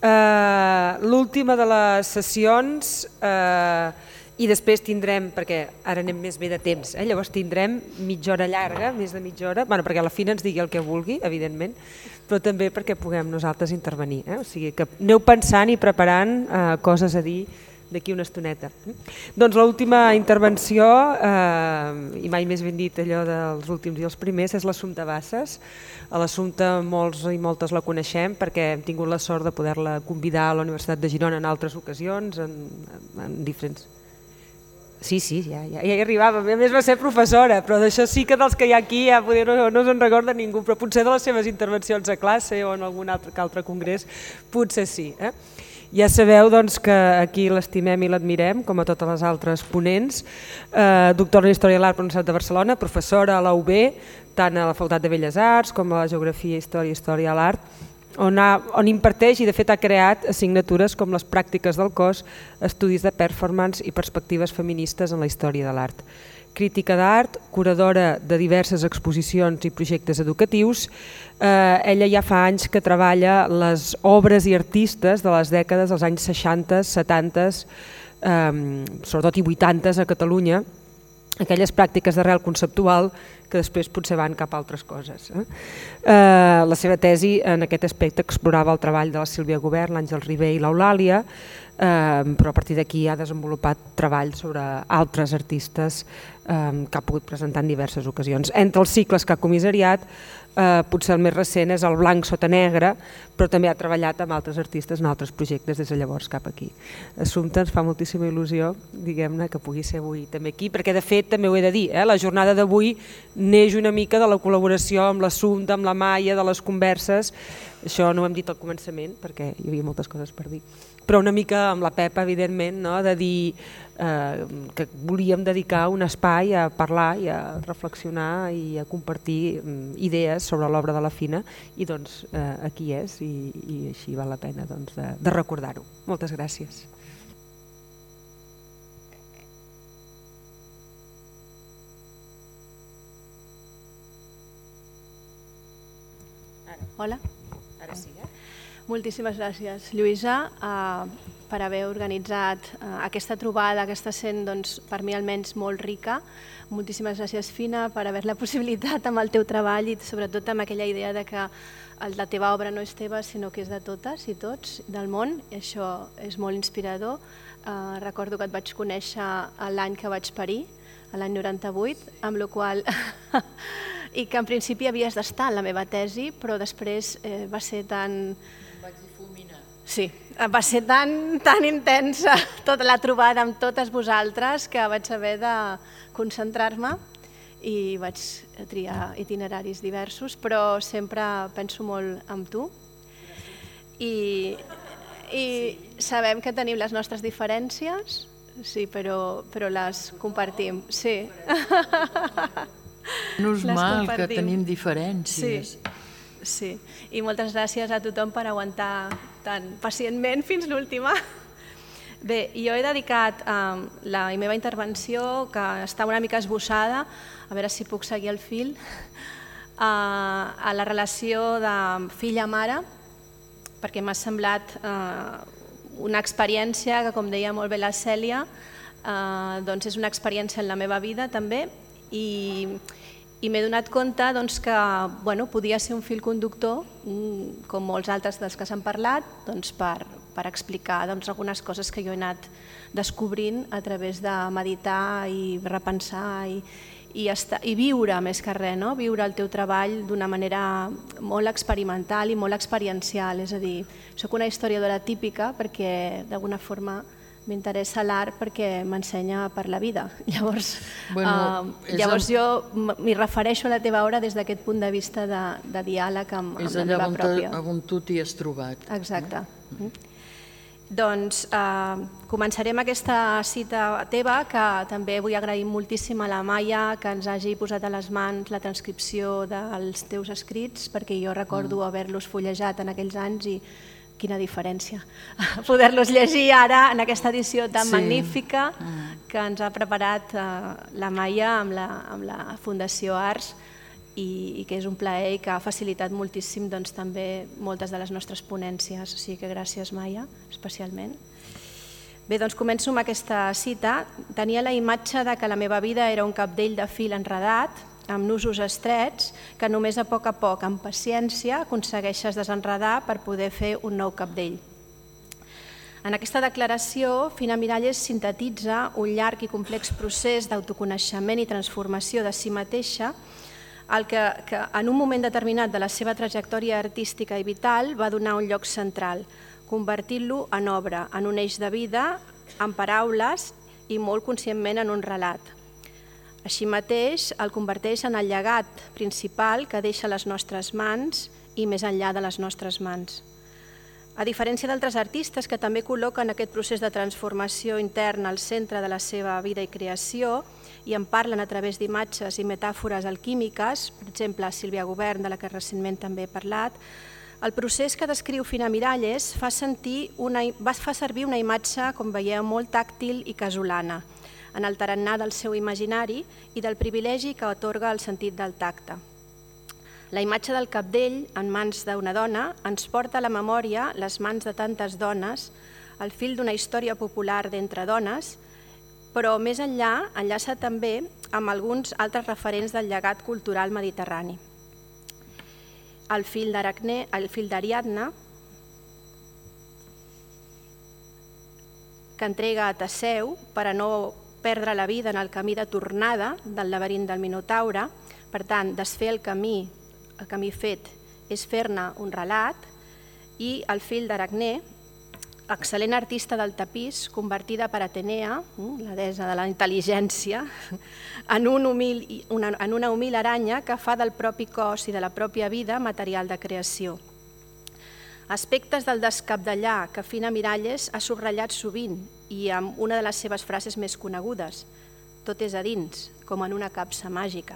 L'última de les sessions i després tindrem, perquè ara anem més bé de temps, llavors tindrem mitja hora llarga, més de mitja hora, perquè la Fina ens digui el que vulgui, evidentment, però també perquè puguem nosaltres intervenir. O sigui que aneu pensant i preparant coses a dir d'aquí una estoneta. Doncs l'última intervenció, i mai més ben dit allò dels últims i els primers, és l'Assumpta Bassas. A l'Assumpta molts i moltes la coneixem perquè hem tingut la sort de poder-la convidar a la Universitat de Girona en altres ocasions, en diferents... Sí, ja hi arribava, a més va ser professora, però d'això sí que dels que hi ha aquí ja no se'n recorda ningú, però potser de les seves intervencions a classe o en algun altre congrés potser sí. Ja sabeu que aquí l'estimem i l'admirem, com a totes les altres ponents, doctora en Història de l'Art per la Universitat de Barcelona, professora a la UB, tant a la Facultat de Belles Arts com a la Geografia, Història i Història de l'Art, on imparteix i de fet ha creat assignatures com les pràctiques del cos, estudis de performance i perspectives feministes en la història de l'art. Crítica d'art, curadora de diverses exposicions i projectes educatius. Ella ja fa anys que treballa les obres i artistes de les dècades dels anys 60, 70, sobretot i 80 a Catalunya, aquelles pràctiques d'arrel conceptual que després potser van cap a altres coses. La seva tesi en aquest aspecte explorava el treball de la Sílvia Gubern, l'Àngel Ribé i l'Eulàlia, però a partir d'aquí ha desenvolupat treball sobre altres artistes que ha pogut presentar en diverses ocasions. Entre els cicles que ha comissariat, potser el més recent és el Blanc sota negre, però també ha treballat amb altres artistes en altres projectes des de llavors cap aquí. Assumpta, ens fa moltíssima il·lusió, diguem-ne, que pugui ser avui també aquí, perquè de fet també ho he de dir, la jornada d'avui neix una mica de la col·laboració amb l'Assumpta, amb la Maia, de les converses, això no ho hem dit al començament perquè hi havia moltes coses per dir, però una mica amb la Pepa, evidentment, de dir que volíem dedicar un espai a parlar i a reflexionar i a compartir idees sobre l'obra de la Fina i doncs aquí és i així val la pena de recordar-ho. Moltes gràcies. Hola. Ara sí, Moltíssimes gràcies, Lluïsa, per haver organitzat aquesta trobada, que està sent per mi almenys molt rica. Moltíssimes gràcies, Fina, per haver-la possibilitat amb el teu treball i sobretot amb aquella idea de que la teva obra no és teva sinó que és de totes i tots del món, i això és molt inspirador. Recordo que et vaig conèixer l'any que vaig parir, l'any 98, amb la qual i que en principi havies d'estar en la meva tesi, però després va ser tan... Vaig difuminar. Sí, va ser tan intensa tota la trobada amb totes vosaltres que vaig haver de concentrar-me i vaig triar itineraris diversos, però sempre penso molt en tu i sabem que tenim les nostres diferències, sí, però les compartim, sí. Menys mal que tenim diferències. Sí, i moltes gràcies a tothom per aguantar tan pacientment fins l'última. Bé, jo he dedicat la meva intervenció, que està una mica esbossada, a veure si puc seguir el fil, a la relació de filla-mare, perquè m'ha semblat una experiència que, com deia molt bé la Cèlia, és una experiència en la meva vida també, i m'he donat compte que podia ser un fil conductor, com molts altres dels que s'han parlat, per explicar algunes coses que jo he anat descobrint a través de meditar i repensar i viure més que res, viure el teu treball d'una manera molt experimental i molt experiencial. És a dir, soc una historiadora típica perquè d'alguna forma m'interessa l'art perquè m'ensenya per la vida. Llavors jo m'hi refereixo a la teva obra des d'aquest punt de vista de diàleg amb la meva pròpia. És allà on tu t'hi has trobat. Exacte. Doncs començarem aquesta cita teva, que també vull agrair moltíssim a la Maia que ens hagi posat a les mans la transcripció dels teus escrits, perquè jo recordo haver-los fullejat en aquells anys i quina diferència poder-los llegir ara en aquesta edició tan magnífica que ens ha preparat la Maia amb la Fundació Arts i que és un plaer i que ha facilitat moltíssim també moltes de les nostres ponències. O sigui que gràcies, Maia, especialment. Bé, doncs començo amb aquesta cita. Tenia la imatge de que la meva vida era un cabdell de fil enredat, amb nusos estrets, que només a poc, amb paciència, aconsegueixes desenredar per poder fer un nou cabdell. En aquesta declaració, Fina Miralles sintetitza un llarg i complex procés d'autoconeixement i transformació de si mateixa, el que en un moment determinat de la seva trajectòria artística i vital va donar un lloc central, convertint-lo en obra, en un eix de vida, en paraules i molt conscientment en un relat. Així mateix, el converteix en el llegat principal que deixa a les nostres mans i més enllà de les nostres mans. A diferència d'altres artistes que també col·loquen aquest procés de transformació interna al centre de la seva vida i creació i en parlen a través d'imatges i metàfores alquímiques, per exemple, Sílvia Govern, de la que recentment també he parlat, el procés que descriu Fina Miralles fa servir una imatge, com veieu, molt tàctil i casolana, en el tarannà del seu imaginari i del privilegi que atorga el sentit del tacte. La imatge del cabdell en mans d'una dona ens porta a la memòria les mans de tantes dones, el fil d'una història popular d'entre dones, però més enllà enllaça també amb alguns altres referents del llegat cultural mediterrani. El fil d'Ariadna, que entrega a Teseu per a no perdre la vida en el camí de tornada del laberint del Minotaure, per tant, desfer el camí fet és fer-ne un relat, i el fil d'Aracné, excel·lent artista del tapís, convertida per Atenea, la deessa de la intel·ligència, en una humil aranya que fa del propi cos i de la pròpia vida material de creació. Aspectes del descabdellar que Fina Miralles ha subratllat sovint i amb una de les seves frases més conegudes: tot és a dins, com en una capsa màgica.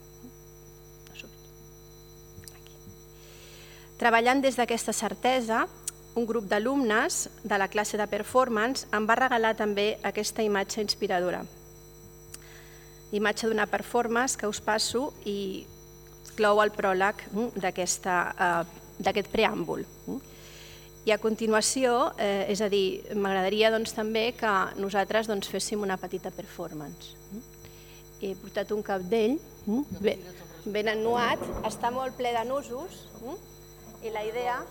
Treballant des d'aquesta certesa, un grup d'alumnes de la classe de performance em va regalar també aquesta imatge inspiradora. Imatge d'una performance que us passo i clou el pròleg d'aquest preàmbul. I a continuació, és a dir, m'agradaria també que nosaltres féssim una petita performance. He portat un cabdell ben ennuat, està molt ple de nusos, i la idea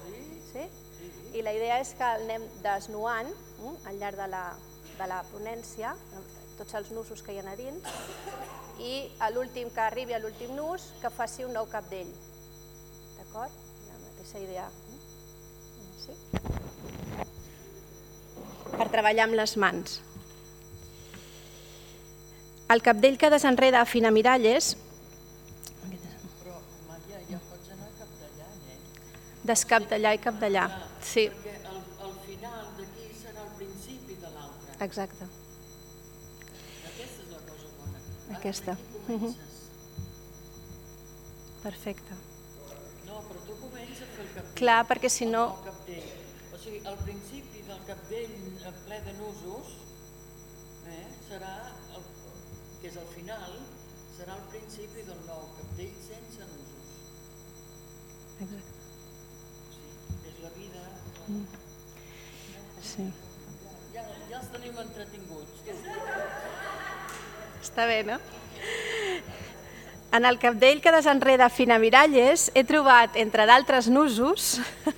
és que el anem desnuant al llarg de la ponència, tots els nusos que hi ha a dins, i l'últim que arribi a l'últim nus que faci un nou cabdell. D'acord? La mateixa idea. Per treballar amb les mans. El cabdell que desenreda Fina Miralles descabdellar i cabdellar. Sí. Perquè el final d'aquí serà el principi de l'altre. Exacte. Aquesta és la cosa bona. Aquesta. Aquí comences. Perfecte. No, però tu comences a fer el cabdell. Clar, perquè si no... O sigui, el principi del cabdell ple de nusos serà, que és el final, serà el principi del nou cabdell sense nusos. Exacte. És la vida. Sí. Ja els tenim entretinguts. Està bé, no? En el cabdell que desenreda Fina Miralles he trobat, entre d'altres nusos,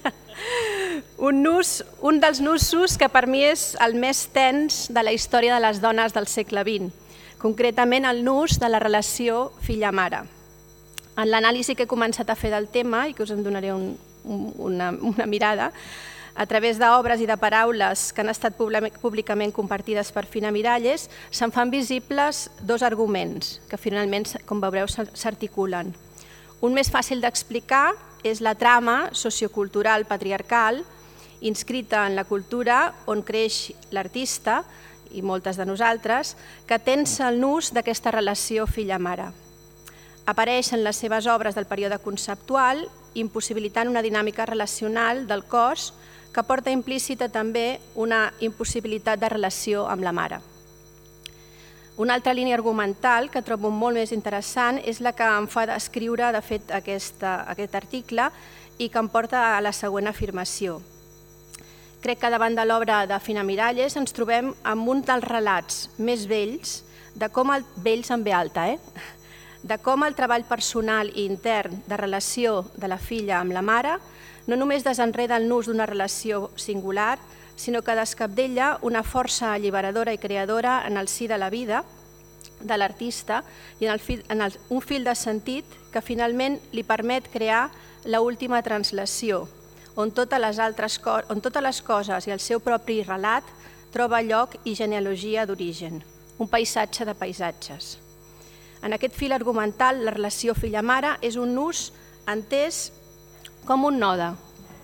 un dels nusos que per mi és el més tens de la història de les dones del segle XX, concretament el nus de la relació filla-mare. En l'anàlisi que he començat a fer del tema, i que us en donaré una mirada, a través d'obres i de paraules que han estat públicament compartides per Fina Miralles, se'n fan visibles dos arguments que finalment, com veureu, s'articulen. Un més fàcil d'explicar és la trama sociocultural patriarcal inscrita en la cultura on creix l'artista, i moltes de nosaltres, que tensa el nus d'aquesta relació filla-mare. Apareix en les seves obres del període conceptual, impossibilitant una dinàmica relacional del cos que porta implícita també una impossibilitat de relació amb la mare. Una altra línia argumental que trobo molt més interessant és la que em fa escriure, de fet, aquest article i que em porta a la següent afirmació. Crec que davant de l'obra de Fina Miralles ens trobem amb un dels relats més vells, de com vells amb ve alta, de com el treball personal i intern de relació de la filla amb la mare no només desenreda el nus d'una relació singular, sinó que descapdella una força alliberadora i creadora en el si de la vida de l'artista i en un fil de sentit que finalment li permet crear l'última translació, on totes les coses i el seu propi relat troba lloc i genealogia d'origen, un paisatge de paisatges. En aquest fil argumental, la relació filla-mare és un nus entès com un node.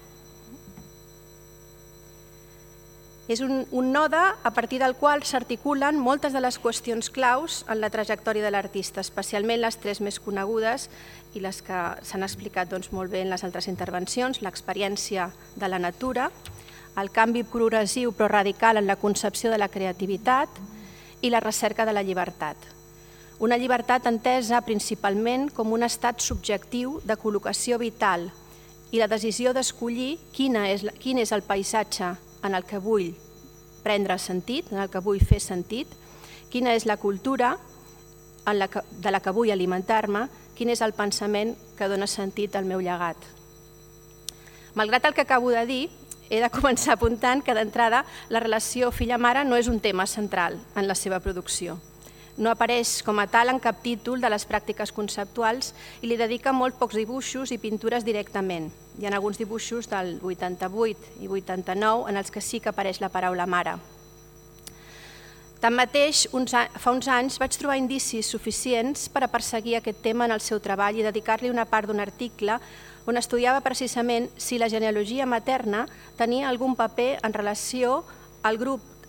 És un node a partir del qual s'articulen moltes de les qüestions claus en la trajectòria de l'artista, especialment les tres més conegudes i les que s'han explicat molt bé en les altres intervencions, l'experiència de la natura, el canvi progressiu però radical en la concepció de la creativitat i la recerca de la llibertat. Una llibertat entesa principalment com un estat subjectiu de col·locació vital i la decisió d'escollir quin és el paisatge en el que vull prendre sentit, en el que vull fer sentit, quina és la cultura de la que vull alimentar-me, quin és el pensament que dona sentit al meu llegat. Malgrat el que acabo de dir, he de començar apuntant que d'entrada la relació filla-mare no és un tema central en la seva producció. No apareix com a tal en cap títol de les pràctiques conceptuals i li dedica molt pocs dibuixos i pintures directament. Hi ha alguns dibuixos del 88 i 89 en els que sí que apareix la paraula mare. Tanmateix, fa uns anys vaig trobar indicis suficients per a perseguir aquest tema en el seu treball i dedicar-li una part d'un article on estudiava precisament si la genealogia materna tenia algun paper en relació al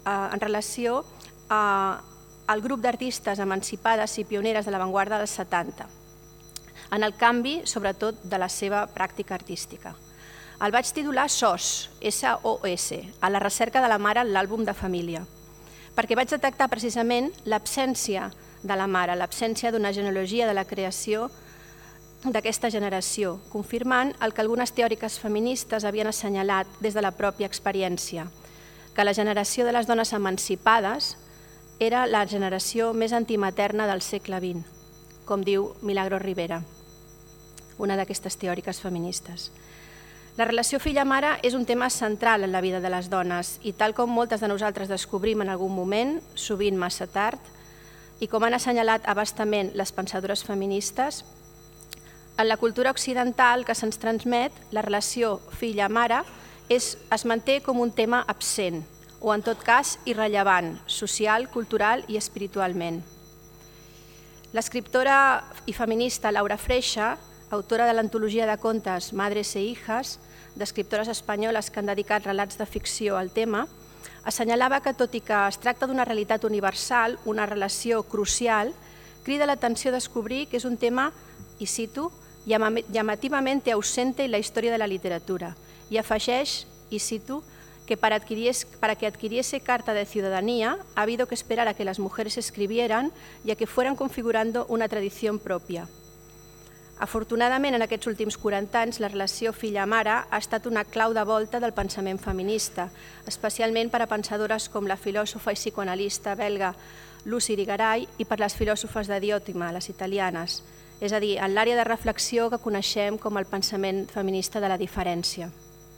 grup d'artistes emancipades i pioneres de l'avantguarda dels 70, en el canvi, sobretot, de la seva pràctica artística. El vaig titular SOS, S-O-S, a la recerca de la mare en l'àlbum de família, perquè vaig detectar precisament l'absència de la mare, l'absència d'una genealogia de la creació d'aquesta generació, confirmant el que algunes teòriques feministes havien assenyalat des de la pròpia experiència, que la generació de les dones emancipades era la generació més antimaterna del segle XX, com diu Milagros Rivera, una d'aquestes teòriques feministes. La relació filla-mare és un tema central en la vida de les dones i tal com moltes de nosaltres descobrim en algun moment, sovint massa tard, i com han assenyalat abastament les pensadores feministes, en la cultura occidental que se'ns transmet, la relació filla-mare es manté com un tema absent, o en tot cas irrellevant, social, cultural i espiritualment. L'escriptora i feminista Laura Freixa, autora de l'antologia de contes Madres e Hijas, d'escriptores espanyoles que han dedicat relats de ficció al tema, assenyalava que, tot i que es tracta d'una realitat universal, una relació crucial, crida l'atenció a descobrir que és un tema, i cito, llamativamente ausente en la historia de la literatura, y afegeix, y cito, que para que adquiriese carta de ciudadanía ha habido que esperar a que las mujeres escribieran y a que fueran configurando una tradición propia. Afortunadament, en aquests últims 40 anys, la relació filla-mare ha estat una clau de volta del pensament feminista, especialment per a pensadores com la filòsofa i psicoanalista belga Lucy Irigaray i per les filòsofes de Diòtima, les italianes, és a dir, en l'àrea de reflexió que coneixem com el pensament feminista de la diferència.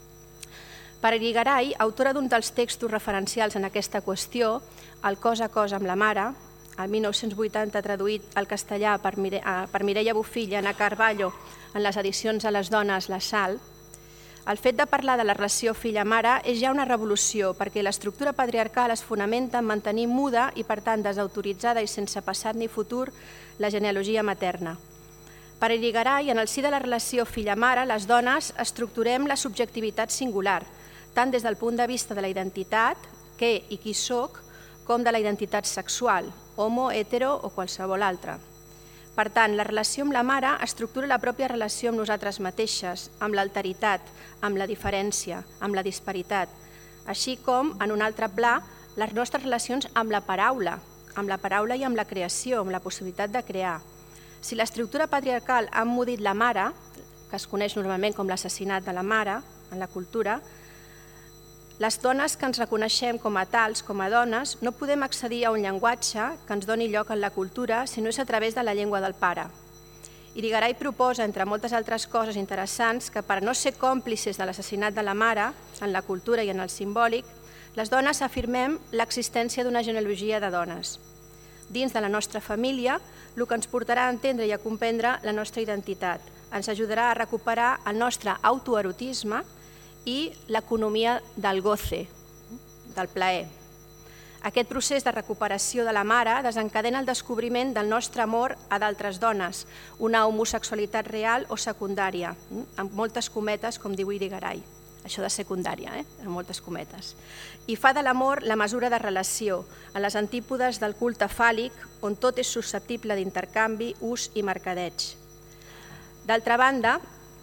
Per Irigaray, autora d'un dels textos referencials en aquesta qüestió, El cos a cos amb la mare, el 1980 traduït al castellà per Mireia Bofill i Anna Carballo en les edicions a les dones La Sal, el fet de parlar de la relació filla-mare és ja una revolució perquè l'estructura patriarcal es fonamenta en mantenir muda i, per tant, desautoritzada i sense passat ni futur la genealogia materna. Per Irigaray, en el si de la relació filla-mare, les dones estructurem la subjectivitat singular, tant des del punt de vista de la identitat, què i qui soc, com de la identitat sexual, homo, hetero o qualsevol altra. Per tant, la relació amb la mare estructura la pròpia relació amb nosaltres mateixes, amb l'alteritat, amb la diferència, amb la disparitat, així com, en un altre pla, les nostres relacions amb la paraula, amb la paraula i amb la creació, amb la possibilitat de crear. Si l'estructura patriarcal ha emmudit la mare, que es coneix normalment com l'assassinat de la mare en la cultura, les dones que ens reconeixem com a tals, com a dones, no podem accedir a un llenguatge que ens doni lloc en la cultura si no és a través de la llengua del pare. Irigaray proposa, entre moltes altres coses interessants, que per no ser còmplices de l'assassinat de la mare, en la cultura i en el simbòlic, les dones afirmem l'existència d'una genealogia de dones. Dins de la nostra família, el que ens portarà a entendre i a comprendre la nostra identitat. Ens ajudarà a recuperar el nostre autoerotisme i l'economia del goce, del plaer. Aquest procés de recuperació de la mare desencadena el descobriment del nostre amor a d'altres dones, una homosexualitat real o secundària, amb moltes cometes, com diu Irigaray. Això de secundària, amb moltes cometes. I fa de l'amor la mesura de relació, en les antípodes del culte fàl·lic, on tot és susceptible d'intercanvi, ús i mercadeig. D'altra banda,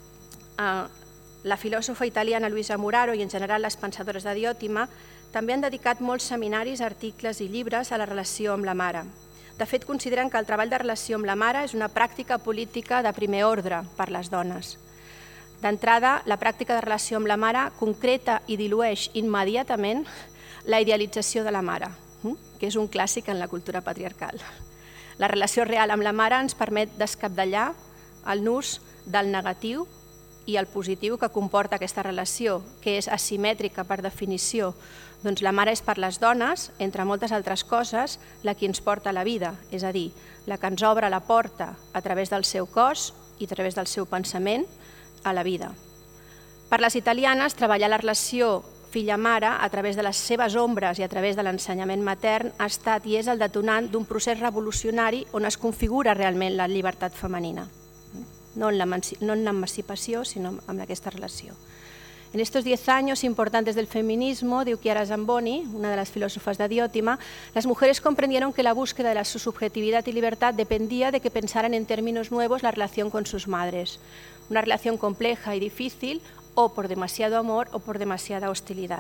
la filòsofa italiana Luisa Muraro i en general les pensadores de Diòtima també han dedicat molts seminaris, articles i llibres a la relació amb la mare. De fet, consideren que el treball de relació amb la mare és una pràctica política de primer ordre per les dones. D'entrada, la pràctica de relació amb la mare concreta i dilueix immediatament la idealització de la mare, que és un clàssic en la cultura patriarcal. La relació real amb la mare ens permet descapdallar el nus del negatiu i el positiu que comporta aquesta relació, que és asimètrica per definició. Doncs la mare és per les dones, entre moltes altres coses, la qui ens porta a la vida, és a dir, la que ens obre la porta a través del seu cos i a través del seu pensament a la vida. Per les italianes, treballar la relació filla-mare a través de les seves ombres i a través de l'ensenyament matern ha estat i és el detonant d'un procés revolucionari on es configura realment la llibertat femenina. No en l'emancipació, sinó en aquesta relació. En estos 10 años importantes del feminismo, diu Chiara Zamboni, una de las filósofas de Diótima, las mujeres comprendieron que la búsqueda de su subjetividad y libertad dependía de que pensaran en términos nuevos la relación con sus madres. Una relación compleja y difícil, o por demasiado amor o por demasiada hostilidad.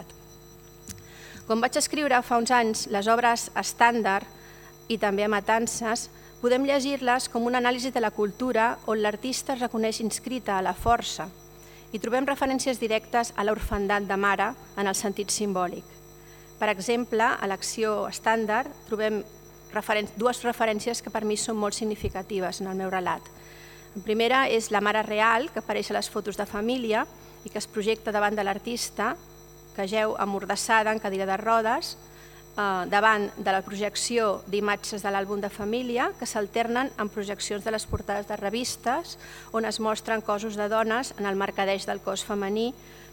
Quan vaig escriure fa uns anys les obres estàndard i també a Matances, podem llegir-les com una anàlisi de la cultura on l'artista es reconeix inscrita a la força i trobem referències directes a l'orfandat de mare en el sentit simbòlic. Per exemple, a l'acció estàndard trobem dues referències que per mi són molt significatives en el meu relat. La primera és la mare real, que apareix a les fotos de família i que es projecta davant de l'artista, que jeu amordassada en cadira de rodes, davant de la projecció d'imatges de l'àlbum de família que s'alternen amb projeccions de les portades de revistes on es mostren cossos de dones en el mercadeig del cos femení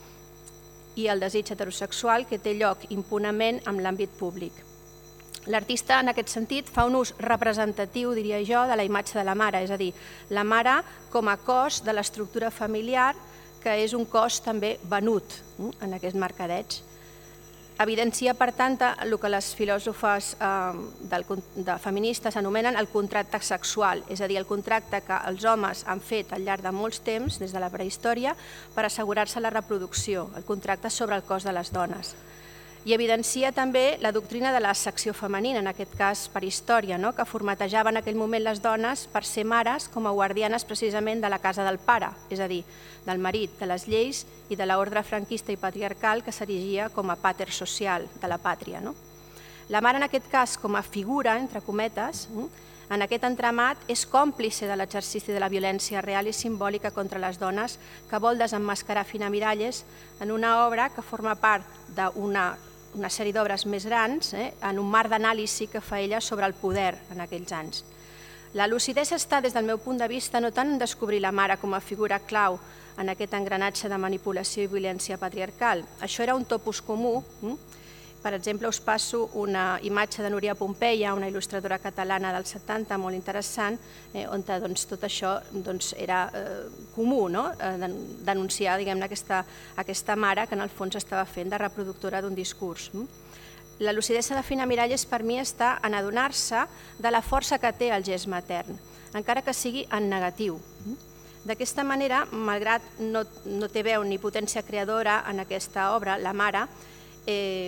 i el desig heterosexual que té lloc impunament en l'àmbit públic. L'artista, en aquest sentit, fa un ús representatiu, diria jo, de la imatge de la mare, és a dir, la mare com a cos de l'estructura familiar, que és un cos també venut en aquest mercadeig. Evidencia, per tant, el que les filòsofes feministes anomenen el contracte sexual, és a dir, el contracte que els homes han fet al llarg de molts temps, des de la prehistòria, per assegurar-se la reproducció, el contracte sobre el cos de les dones. I evidencia també la doctrina de la secció femenina, en aquest cas per història, que formatejava en aquell moment les dones per ser mares com a guardianes precisament de la casa del pare, és a dir, del marit, de les lleis i de l'ordre franquista i patriarcal que s'erigia com a pater social de la pàtria. La mare, en aquest cas, com a figura, entre cometes, en aquest entramat és còmplice de l'exercici de la violència real i simbòlica contra les dones que vol desemmascarar Fina Miralles en una obra que forma part d'una sèrie d'obres més grans, en un marc d'anàlisi que fa ella sobre el poder en aquells anys. La lucidesa està, des del meu punt de vista, no tant en descobrir la mare com a figura clau en aquest engranatge de manipulació i violència patriarcal. Això era un topus comú. Per exemple, us passo una imatge de Núria Pompeia, una il·lustradora catalana dels 70, molt interessant, on tot això era comú, denunciar aquesta mare que en el fons estava fent de reproductora d'un discurs. La lucidesa de Fina Miralles per mi està en adonar-se de la força que té el gest matern, encara que sigui en negatiu. D'aquesta manera, malgrat no té veu ni potència creadora en aquesta obra, la mare,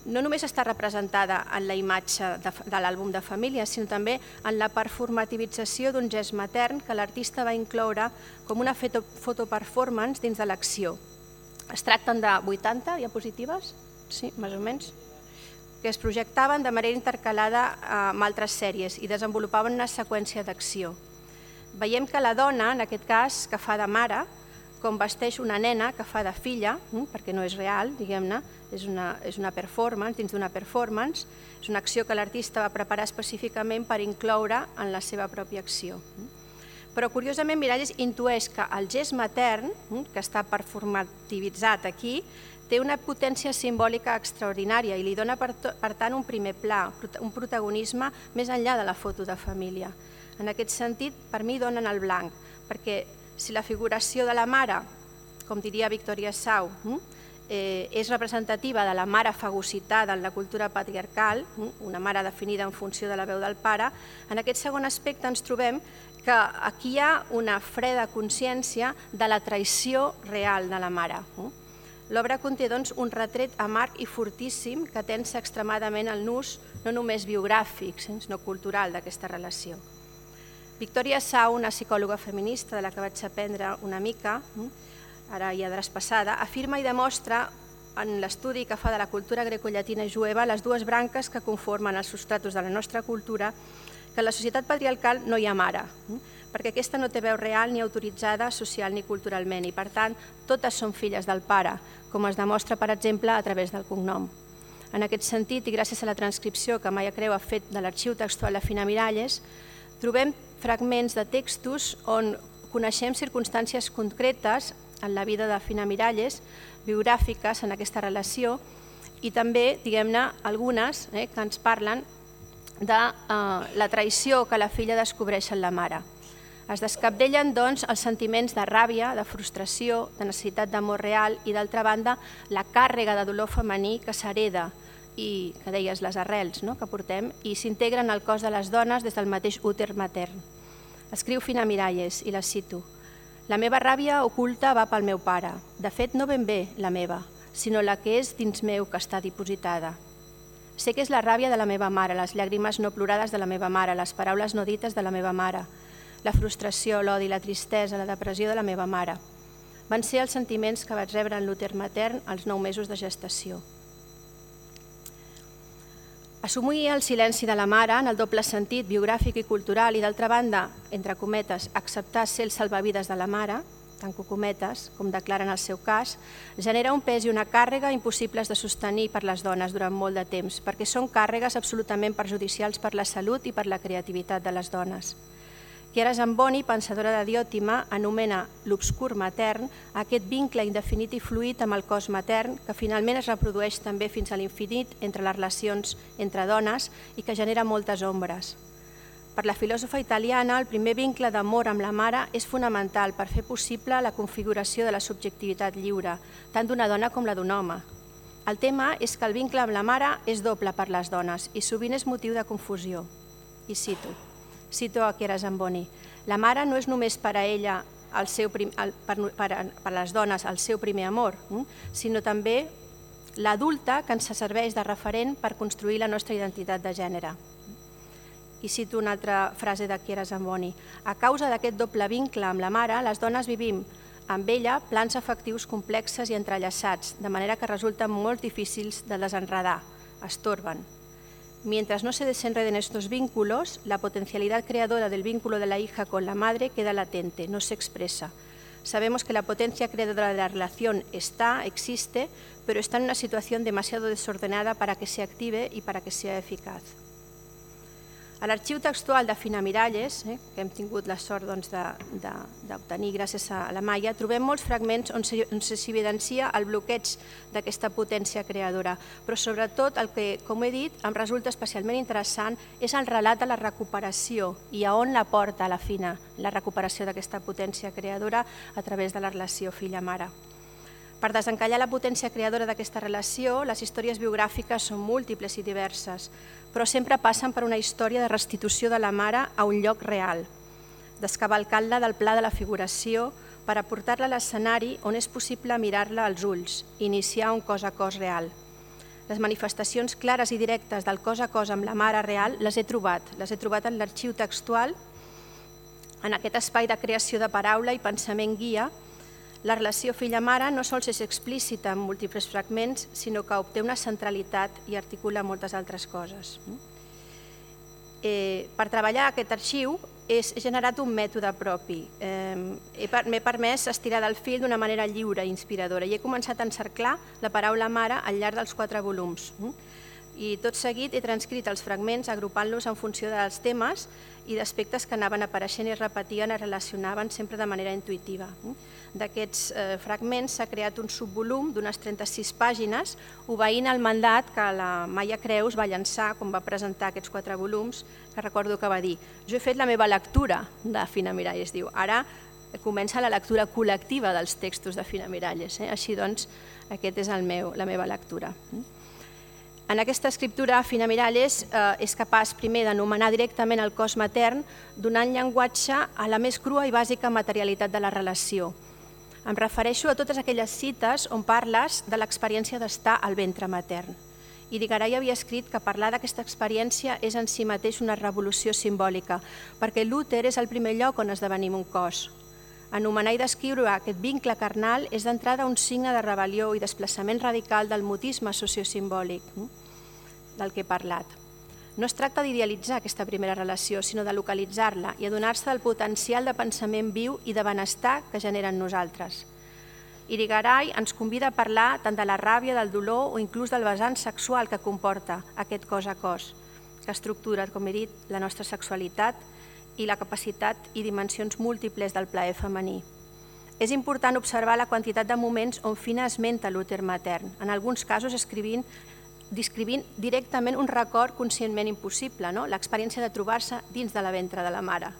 no només està representada en la imatge de l'àlbum de família, sinó també en la performativització d'un gest matern que l'artista va incloure com una fotoperformance dins de l'acció. Es tracten de 80 diapositives, sí, més o menys, que es projectaven de manera intercalada amb altres sèries i desenvolupaven una seqüència d'acció. Veiem que la dona, en aquest cas, que fa de mare, com vesteix una nena que fa de filla, perquè no és real, diguem-ne, és una performance, dins d'una performance, és una acció que l'artista va preparar específicament per incloure en la seva pròpia acció. Però, curiosament, Miralles intueix que el gest matern, que està performativitzat aquí, té una potència simbòlica extraordinària i li dona, per tant, un primer pla, un protagonisme més enllà de la foto de família. En aquest sentit, per mi donen el blanc, perquè si la figuració de la mare, com diria Victoria Sau, és representativa de la mare fagocitada en la cultura patriarcal, una mare definida en funció de la veu del pare, en aquest segon aspecte ens trobem que aquí hi ha una freda consciència de la traïció real de la mare. L'obra conté, doncs, un retret amarg i fortíssim que tensa extremadament el nus no només biogràfic, sinó cultural d'aquesta relació. Victoria Sau, una psicòloga feminista de la que vaig aprendre una mica, ara ja traspassada, afirma i demostra en l'estudi que fa de la cultura grecollatina i jueva les dues branques que conformen els substratos de la nostra cultura, que en la societat patriarcal no hi ha mare, perquè aquesta no té veu real ni autoritzada social ni culturalment i, per tant, totes són filles del pare, com es demostra, per exemple, a través del cognom. En aquest sentit, i gràcies a la transcripció que Maia Creu ha fet de l'arxiu textual de Fina Miralles, trobem fragments de textos on coneixem circumstàncies concretes en la vida de Fina Miralles, biogràfiques en aquesta relació, i també, diguem-ne, algunes que ens parlen de la traïció que la filla descobreix en la mare. Es descabdellen, doncs, els sentiments de ràbia, de frustració, de necessitat d'amor real i, d'altra banda, la càrrega de dolor femení que s'hereda i, que deies, les arrels que portem, i s'integren al cos de les dones des del mateix úter matern. Escriu Fina Miralles, i la cito: «La meva ràbia oculta va pel meu pare, de fet no ben bé la meva, sinó la que és dins meu que està dipositada. Sé que és la ràbia de la meva mare, les llàgrimes no plorades de la meva mare, les paraules no dites de la meva mare, la frustració, l'odi, la tristesa, la depressió de la meva mare. Van ser els sentiments que vaig rebre en l'úter matern als 9 mesos de gestació». Assumir el silenci de la mare en el doble sentit biogràfic i cultural i, d'altra banda, entre cometes, acceptar ser el salvavides de la mare, tanco cometes, com declara en el seu cas, genera un pes i una càrrega impossibles de sostenir per les dones durant molt de temps, perquè són càrregues absolutament perjudicials per la salut i per la creativitat de les dones. Chiara Zamboni, pensadora de Diòtima, anomena l'obscur matern aquest vincle indefinit i fluid amb el cos matern que finalment es reprodueix també fins a l'infinit entre les relacions entre dones i que genera moltes ombres. Per la filòsofa italiana, el primer vincle d'amor amb la mare és fonamental per fer possible la configuració de la subjectivitat lliure, tant d'una dona com la d'un home. El tema és que el vincle amb la mare és doble per les dones i sovint és motiu de confusió. I cito a Chiara Zamboni: «La mare no és només per a ella, per les dones, el seu primer amor, sinó també l'adulta que ens serveix de referent per construir la nostra identitat de gènere». I cito una altra frase de Chiara Zamboni: «A causa d'aquest doble vincle amb la mare, les dones vivim amb ella plans afectius complexes i entrellaçats, de manera que resulten molt difícils de desenredar, estorben. Mientras no se desenreden estos vínculos, la potencialidad creadora del vínculo de la hija con la madre queda latente, no se expresa. Sabemos que la potencia creadora de la relación existe, pero está en una situación demasiado desordenada para que se active y para que sea eficaz». A l'arxiu textual de Fina Miralles, que hem tingut la sort d'obtenir gràcies a la Maia, trobem molts fragments on s'evidencia el bloqueig d'aquesta potència creadora, però sobretot el que, com he dit, em resulta especialment interessant és el relat de la recuperació i a on la porta la Fina, la recuperació d'aquesta potència creadora a través de la relació filla-mare. Per desencallar la potència creadora d'aquesta relació, les històries biogràfiques són múltiples i diverses, però sempre passen per una història de restitució de la mare a un lloc real, descavalcant-la del pla de la figuració per aportar-la a l'escenari on és possible mirar-la als ulls i iniciar un cos a cos real. Les manifestacions clares i directes del cos a cos amb la mare real les he trobat en l'arxiu textual, en aquest espai de creació de paraula i pensament guia. La relació filla-mare no sols és explícita en múltiples fragments, sinó que obté una centralitat i articula moltes altres coses. Per treballar aquest arxiu he generat un mètode propi. M'he permès estirar del fil d'una manera lliure i inspiradora i he començat a encerclar la paraula mare al llarg dels 4 volums. I tot seguit he transcrit els fragments agrupant-los en funció dels temes i d'aspectes que anaven apareixent i es repetien i relacionaven sempre de manera intuïtiva. D'aquests fragments s'ha creat un subvolum d'unes 36 pàgines, obeint el mandat que la Maia Creus va llançar quan va presentar aquests 4 volums, que recordo que va dir: jo he fet la meva lectura de Fina Miralles, diu, ara comença la lectura col·lectiva dels textos de Fina Miralles. Així doncs, aquesta és la meva lectura. En aquesta escriptura, Fina Miralles és capaç primer d'anomenar directament el cos matern, donant llenguatge a la més crua i bàsica materialitat de la relació. Em refereixo a totes aquelles cites on parles de l'experiència d'estar al ventre matern. Irigaray havia escrit que parlar d'aquesta experiència és en si mateix una revolució simbòlica, perquè l'úter és el primer lloc on esdevenim un cos. Anomenar i descriure aquest vincle carnal és d'entrada un signe de rebel·lió i desplaçament radical del mutisme sociosimbòlic del que he parlat. No es tracta d'idealitzar aquesta primera relació, sinó de localitzar-la i adonar-se del potencial de pensament viu i de benestar que genera en nosaltres. Irigaray ens convida a parlar tant de la ràbia, del dolor o inclús del vessant sexual que comporta aquest cos a cos, que estructura, com he dit, la nostra sexualitat i la capacitat i dimensions múltiples del plaer femení. És important observar la quantitat de moments on Fina esmenta l'úter matern, en alguns casos descrivint directament un record conscientment impossible, l'experiència de trobar-se dins de la ventre de la mare.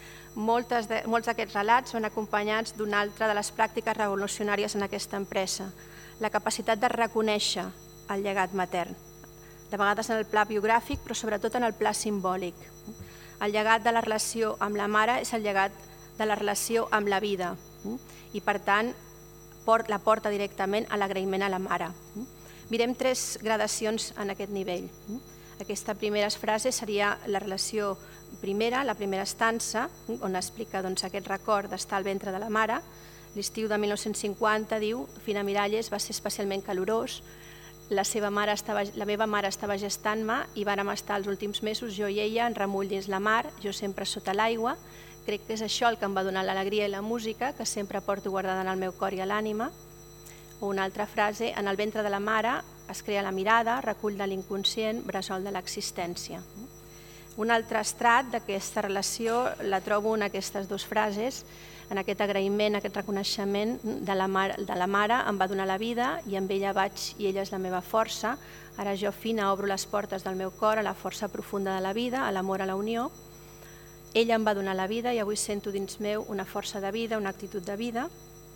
Molts d'aquests relats són acompanyats d'una altra de les pràctiques revolucionàries en aquesta empresa, la capacitat de reconèixer el llegat matern, de vegades en el pla biogràfic, però sobretot en el pla simbòlic. El llegat de la relació amb la mare és el llegat de la relació amb la vida i, per tant, la porta directament a l'agraïment a la mare. Mirem 3 gradacions en aquest nivell. Aquesta primera frase seria la relació primera, la primera estança, on explica aquest record d'estar al ventre de la mare. L'estiu de 1950, diu, Fina Miralles va ser especialment calorós, la meva mare estava gestant-me i vàrem estar els últims mesos, jo i ella, en remull dins la mar, jo sempre sota l'aigua. Crec que és això el que em va donar l'alegria i la música, que sempre porto guardada en el meu cor i a l'ànima. O una altra frase, en el ventre de la mare es crea la mirada, recull de l'inconscient, bressol de l'existència. Un altre estrat d'aquesta relació la trobo en aquestes 2 frases, en aquest agraïment, aquest reconeixement de la mare em va donar la vida i amb ella vaig i ella és la meva força. Ara jo, Fina, obro les portes del meu cor a la força profunda de la vida, a l'amor, a la unió. Ella em va donar la vida i avui sento dins meu una força de vida, una actitud de vida.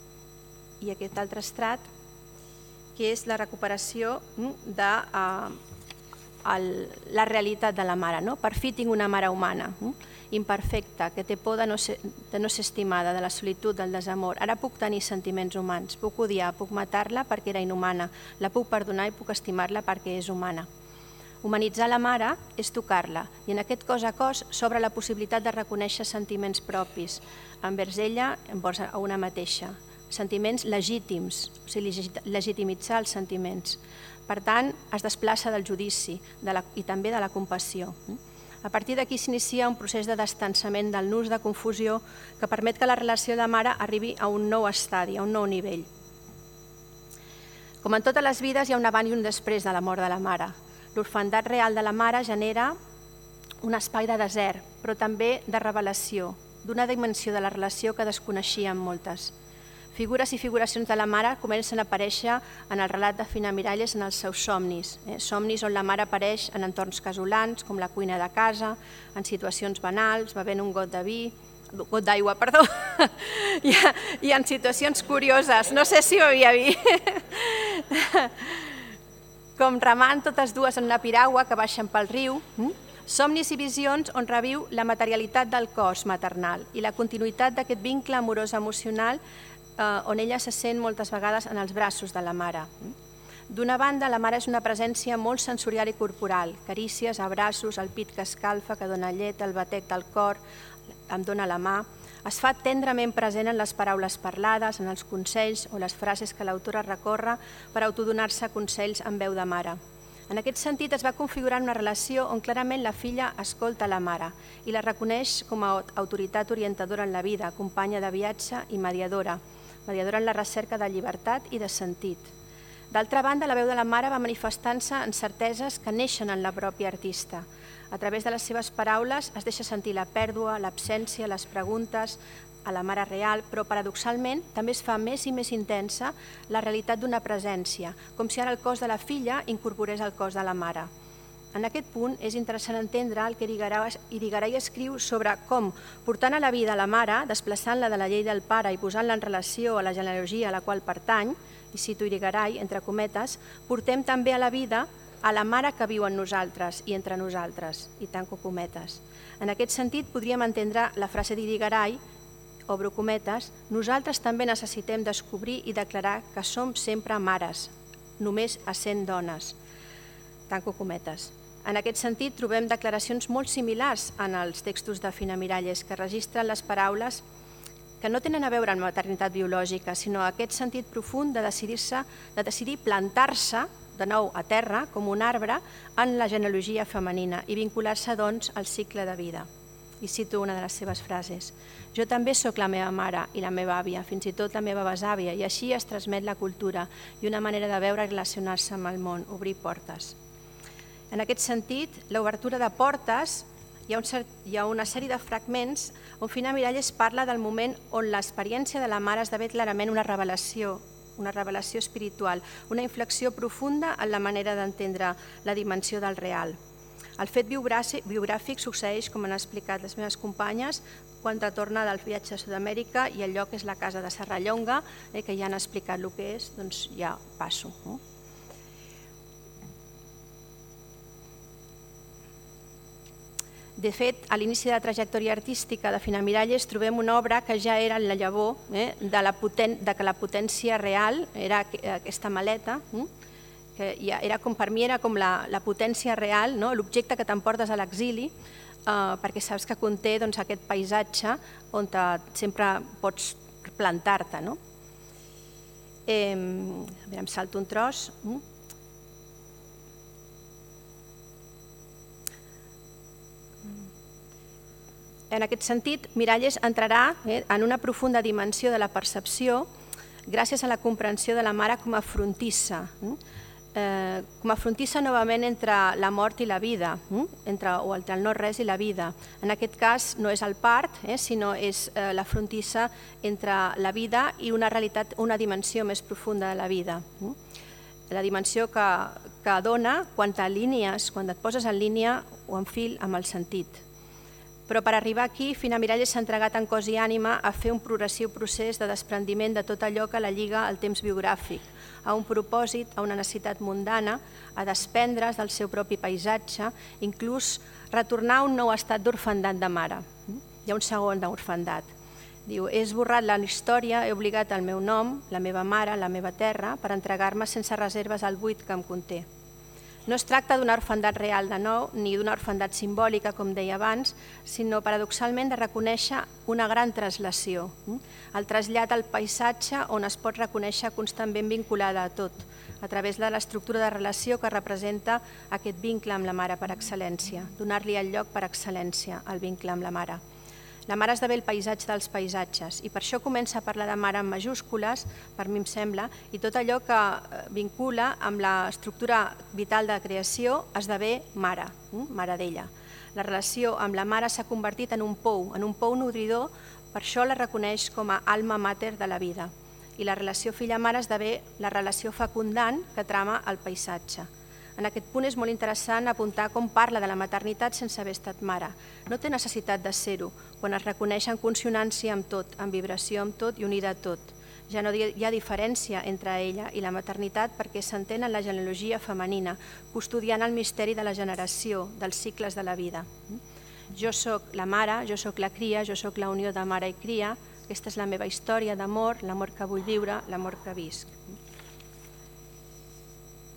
I aquest altre estrat, que és la recuperació de la realitat de la mare. Per fi tinc una mare humana, imperfecta, que té por de no ser estimada, de la solitud, del desamor. Ara puc tenir sentiments humans, puc odiar, puc matar-la perquè era inhumana, la puc perdonar i puc estimar-la perquè és humana. Humanitzar la mare és tocar-la i en aquest cos a cos s'obre la possibilitat de reconèixer sentiments propis envers ella, envers a una mateixa. Sentiments legítims, o sigui, legitimitzar els sentiments. Per tant, es desplaça del judici i també de la compassió. A partir d'aquí s'inicia un procés de distanciament del nus de confusió que permet que la relació de mare arribi a un nou estadi, a un nou nivell. Com en totes les vides, hi ha un abans i un després de la mort de la mare. L'orfandat real de la mare genera un espai de desert, però també de revelació, d'una dimensió de la relació que desconeixíem moltes. Figures i figuracions de la mare comencen a aparèixer en el relat de Fina Miralles en els seus somnis. Somnis on la mare apareix en entorns casolans, com la cuina de casa, en situacions banals, bevent un got d'aigua, i en situacions curioses, no sé si ho havia vist, com remant totes dues en una piragua que baixen pel riu, somnis i visions on reviu la materialitat del cos maternal i la continuïtat d'aquest vincle amorós emocional on ella se sent moltes vegades en els braços de la mare. D'una banda, la mare és una presència molt sensorial i corporal, carícies, abraços, el pit que escalfa, que dona llet, el batec del cor, em dona la mà. Es fa tendrament present en les paraules parlades, en els consells o les frases que l'autora recorre per autodonar-se consells en veu de mare. En aquest sentit, es va configurar una relació on clarament la filla escolta la mare i la reconeix com a autoritat orientadora en la vida, companya de viatge i mediadora en la recerca de llibertat i de sentit. D'altra banda, la veu de la mare va manifestant-se en certeses que neixen en la pròpia artista. A través de les seves paraules es deixa sentir la pèrdua, l'absència, les preguntes a la mare real, però paradoxalment també es fa més i més intensa la realitat d'una presència, com si ara el cos de la filla incorporés el cos de la mare. En aquest punt és interessant entendre el que Irigaray escriu sobre com, portant a la vida a la mare, desplaçant-la de la llei del pare i posant-la en relació a la genealogia a la qual pertany, i cito Irigaray, entre cometes, portem també a la vida a la mare que viu en nosaltres i entre nosaltres, i tanco cometes. En aquest sentit, podríem entendre la frase d'Irigaray, obro cometes, nosaltres també necessitem descobrir i declarar que som sempre mares, només essent dones, tanco cometes. En aquest sentit, trobem declaracions molt similars en els textos de Fina Miralles que registren les paraules que no tenen a veure amb maternitat biològica, sinó aquest sentit profund de decidir plantar-se de nou a terra com un arbre en la genealogia femenina i vincular-se, doncs, al cicle de vida. I cito una de les seves frases. Jo també sóc la meva mare i la meva àvia, fins i tot la meva besàvia, i així es transmet la cultura i una manera de veure i relacionar-se amb el món, obrir portes. En aquest sentit, l'obertura de portes, hi ha una sèrie de fragments on Fina Miralles parla del moment on l'experiència de la mare esdevé clarament una revelació espiritual, una inflexió profunda en la manera d'entendre la dimensió del real. El fet biogràfic succeeix, com han explicat les meves companyes, quan retorna del viatge a Sud-amèrica i el lloc és la casa de Serrallonga, que ja han explicat el que és, doncs ja passo. De fet, a l'inici de la trajectòria artística de Fina Miralles trobem una obra que ja era en la llavor de que la potència real era aquesta maleta, que era com per mi era com la potència real, l'objecte que t'emportes a l'exili, perquè saps que conté aquest paisatge on sempre pots plantar-te. Em salto un tros. En aquest sentit, Miralles entrarà en una profunda dimensió de la percepció gràcies a la comprensió de la mare com a frontissa, novament entre la mort i la vida, o entre el no-res i la vida. En aquest cas no és el part, sinó és la frontissa entre la vida i una realitat, una dimensió més profunda de la vida. La dimensió que dona quan t'alinees, quan et poses en línia o en fil amb el sentit. Però per arribar aquí, Fina Miralles s'ha entregat en cos i ànima a fer un progressiu procés de desprendiment de tot allò que la lliga al temps biogràfic, a un propòsit, a una necessitat mundana, a desprendre's del seu propi paisatge, inclús retornar a un nou estat d'orfandat de mare. Hi ha un segon d'orfandat. Diu, he esborrat la història, he obligat el meu nom, la meva mare, la meva terra, per entregar-me sense reserves al buit que em conté. No es tracta d'una orfandat real de nou, ni d'una orfandat simbòlica, com deia abans, sinó paradoxalment de reconèixer una gran translació, el trasllat al paisatge on es pot reconèixer constantment vinculada a tot, a través de l'estructura de relació que representa aquest vincle amb la mare per excel·lència, donar-li el lloc per excel·lència al vincle amb la mare. La mare esdevé el paisatge dels paisatges i per això comença a parlar de mare en majúscules, per mi em sembla, i tot allò que vincula amb l'estructura vital de creació esdevé mare, mare d'ella. La relació amb la mare s'ha convertit en un pou nodridor, per això la reconeix com a alma mater de la vida. I la relació filla-mare esdevé la relació fecundant que trama el paisatge. En aquest punt és molt interessant apuntar com parla de la maternitat sense haver estat mare. No té necessitat de ser-ho, quan es reconeix en consonància amb tot, en vibració amb tot i unida a tot. Ja no hi ha diferència entre ella i la maternitat perquè s'entén en la genealogia femenina, custodiant el misteri de la generació, dels cicles de la vida. Jo sóc la mare, jo sóc la cria, jo sóc la unió de mare i cria, aquesta és la meva història d'amor, l'amor que vull viure, l'amor que visc.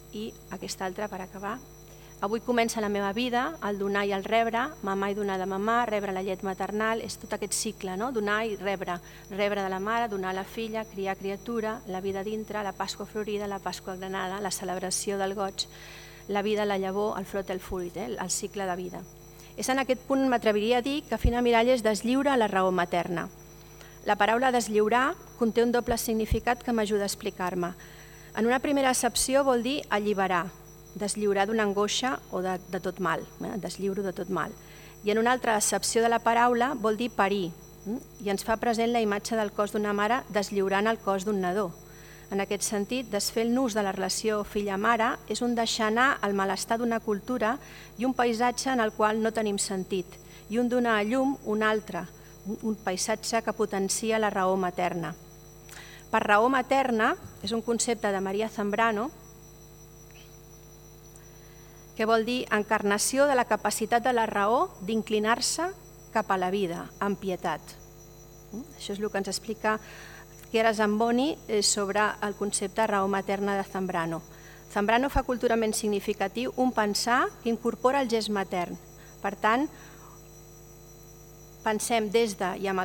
I aquesta altra per acabar. Avui comença la meva vida, el donar i el rebre, mamar i donar de mamar, rebre la llet maternal, és tot aquest cicle, no? Donar i rebre, rebre de la mare, donar a la filla, criar criatura, la vida dintre, la Pasqua florida, la Pasqua granada, la celebració del goig, la vida, la llavor, el frot, el fruit, el cicle de vida. És en aquest punt m'atreviria a dir que Fina Miralles deslliura la raó materna. La paraula deslliurar conté un doble significat que m'ajuda a explicar-me. En una primera accepció vol dir alliberar, deslliurar d'una angoixa o de tot mal, deslliuro de tot mal. I en una altra accepció de la paraula vol dir parir, i ens fa present la imatge del cos d'una mare deslliurant el cos d'un nadó. En aquest sentit, desfer el nus de la relació filla-mare és un deixar anar el malestar d'una cultura i un paisatge en el qual no tenim sentit, i un donar a llum un altre, un paisatge que potencia la raó materna. Per raó materna és un concepte de Maria Zambrano que vol dir encarnació de la capacitat de la raó d'inclinar-se cap a la vida, amb pietat. Això és el que ens explica Chiara Zamboni sobre el concepte raó materna de Zambrano. Zambrano fa culturalment significatiu un pensar que incorpora el gest matern. Per tant, pensant des de i amb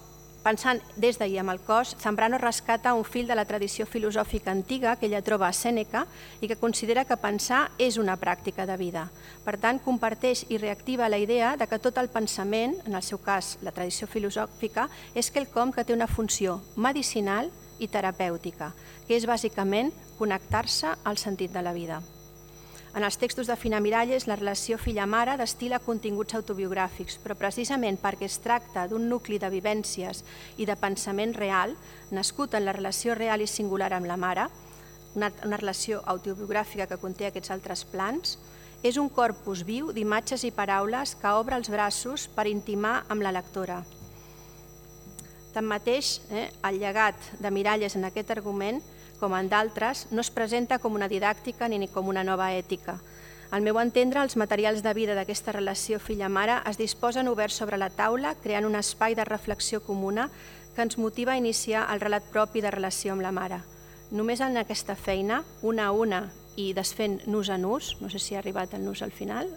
el cos, Zambrano rescata un fil de la tradició filosòfica antiga que ella troba a Sèneca i que considera que pensar és una pràctica de vida. Per tant, comparteix i reactiva la idea de que tot el pensament, en el seu cas la tradició filosòfica, és quelcom que té una funció medicinal i terapèutica, que és bàsicament connectar-se al sentit de la vida. En els textos de Fina Miralles, la relació filla-mare destila continguts autobiogràfics, però precisament perquè es tracta d'un nucli de vivències i de pensament real, nascut en la relació real i singular amb la mare, una relació autobiogràfica que conté aquests altres plans, és un corpus viu d'imatges i paraules que obre els braços per intimar amb la lectora. Tanmateix, el llegat de Miralles en aquest argument, com en d'altres, no es presenta com una didàctica ni com una nova ètica. Al meu entendre, els materials de vida d'aquesta relació filla-mare es disposen oberts sobre la taula, creant un espai de reflexió comuna que ens motiva a iniciar el relat propi de relació amb la mare. Només en aquesta feina, una a una i desfent nus a nus, no sé si ha arribat el nus al final,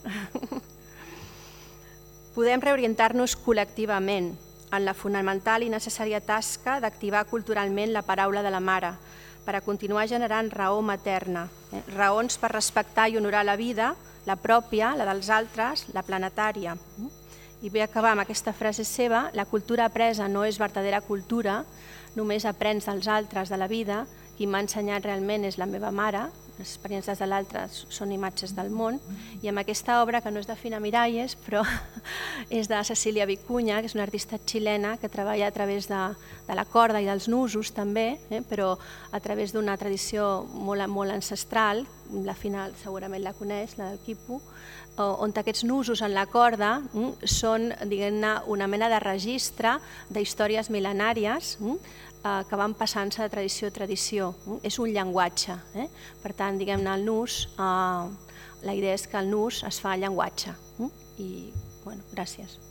podem reorientar-nos col·lectivament en la fonamental i necessària tasca d'activar culturalment la paraula de la mare, per a continuar generant raó materna, raons per respectar i honorar la vida, la pròpia, la dels altres, la planetària. I vull acabar amb aquesta frase seva: la cultura apresa no és verdadera cultura, només aprens dels altres, de la vida, qui m'ha ensenyat realment és la meva mare, les experiències de l'altre són imatges del món, i amb aquesta obra, que no és de Fina Miralles, però és de Cecília Vicuña, que és una artista xilena que treballa a través de la corda i dels nusos també, però a través d'una tradició molt ancestral, la Fina segurament la coneix, la del quipu, on aquests nusos en la corda són, diguem-ne, una mena de registre d'històries mil·lenàries que van passant-se de tradició a tradició. És un llenguatge. Per tant, diguem-ne, el nus, la idea és que el nus es fa llenguatge. I, bueno, gràcies.